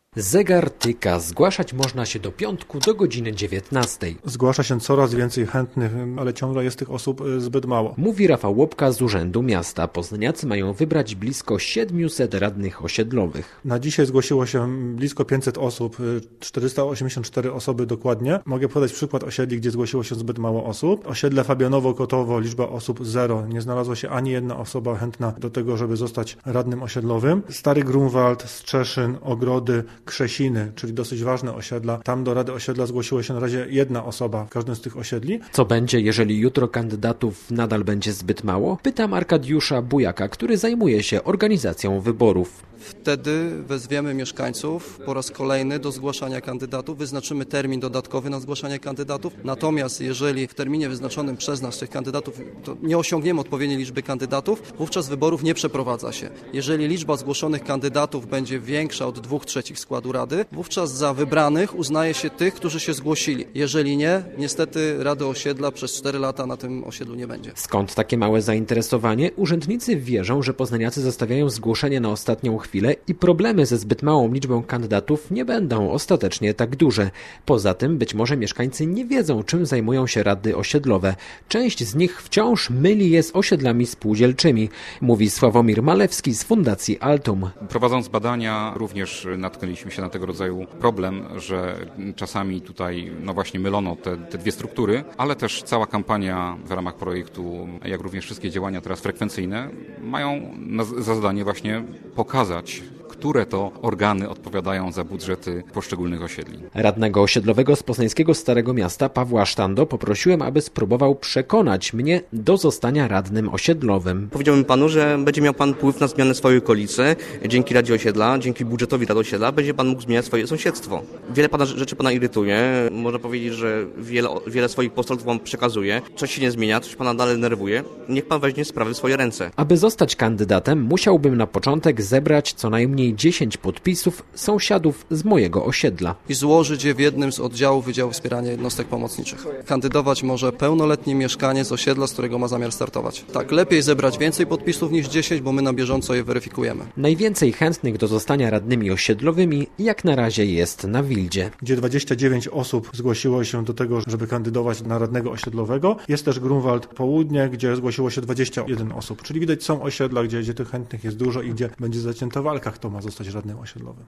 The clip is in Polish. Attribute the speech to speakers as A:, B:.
A: Zegar tyka, zgłaszać można się do piątku do godziny 19.
B: Zgłasza się coraz więcej chętnych, ale ciągle jest tych osób zbyt mało.
A: Mówi Rafał Łopka z Urzędu Miasta. Poznaniacy mają wybrać blisko 700 radnych osiedlowych.
B: Na dzisiaj zgłosiło się blisko 500 osób, 484 osoby dokładnie. Mogę podać przykład osiedli, gdzie zgłosiło się zbyt mało osób. Osiedle Fabianowo-Kotowo, liczba osób 0. Nie znalazła się ani jedna osoba chętna do tego, żeby zostać radnym osiedlowym. Stary Grunwald, Strzeszyn, Ogrody, Krzesiny, czyli dosyć ważne osiedla. Tam do Rady Osiedla zgłosiło się na razie jedna osoba w każdym z tych osiedli.
A: Co będzie, jeżeli jutro kandydatów nadal będzie zbyt mało? Pytam Arkadiusza Bujaka, który zajmuje się organizacją wyborów.
C: Wtedy wezwiemy mieszkańców po raz kolejny do zgłaszania kandydatów, wyznaczymy termin dodatkowy na zgłaszanie kandydatów. Natomiast jeżeli w terminie wyznaczonym przez nas tych kandydatów to nie osiągniemy odpowiedniej liczby kandydatów, wówczas wyborów nie przeprowadza się. Jeżeli liczba zgłoszonych kandydatów będzie większa od 2/3 składu Rady, wówczas za wybranych uznaje się tych, którzy się zgłosili. Jeżeli nie, niestety Rady Osiedla przez 4 lata na tym osiedlu nie będzie.
A: Skąd takie małe zainteresowanie? Urzędnicy wierzą, że poznaniacy zostawiają zgłoszenie na ostatnią chwilę i problemy ze zbyt małą liczbą kandydatów nie będą ostatecznie tak duże. Poza tym być może mieszkańcy nie wiedzą, czym zajmują się rady osiedlowe. Część z nich wciąż myli je z osiedlami spółdzielczymi, mówi Sławomir Malewski z Fundacji Altum.
D: Prowadząc badania również natknęliśmy się na tego rodzaju problem, że czasami tutaj właśnie mylono te dwie struktury, ale też cała kampania w ramach projektu, jak również wszystkie działania teraz frekwencyjne mają za zadanie właśnie pokazać, które to organy odpowiadają za budżety poszczególnych osiedli.
A: Radnego osiedlowego z poznańskiego Starego Miasta Pawła Sztando poprosiłem, aby spróbował przekonać mnie do zostania radnym osiedlowym.
E: Powiedziałbym panu, że będzie miał pan wpływ na zmianę swojej okolicy. Dzięki Radzie Osiedla, dzięki budżetowi Rady Osiedla będzie pan mógł zmieniać swoje sąsiedztwo. Wiele rzeczy pana irytuje. Można powiedzieć, że wiele swoich postulatów pan przekazuje. Coś się nie zmienia, coś pana dalej denerwuje. Niech pan weźmie sprawy w swoje ręce.
A: Aby zostać kandydatem, musiałbym na początek zebrać co najmniej 10 podpisów sąsiadów z mojego osiedla.
C: I złożyć je w jednym z oddziałów Wydziału Wspierania Jednostek Pomocniczych. Kandydować może pełnoletni mieszkaniec z osiedla, z którego ma zamiar startować. Tak, lepiej zebrać więcej podpisów niż 10, bo my na bieżąco je weryfikujemy.
A: Najwięcej chętnych do zostania radnymi osiedlowymi jak na razie jest na Wildzie,
B: gdzie 29 osób zgłosiło się do tego, żeby kandydować na radnego osiedlowego. Jest też Grunwald Południe, gdzie zgłosiło się 21 osób. Czyli widać, są osiedla, gdzie tych chętnych jest dużo i gdzie będzie zacięta walka, kto ma zostać radnym osiedlowym.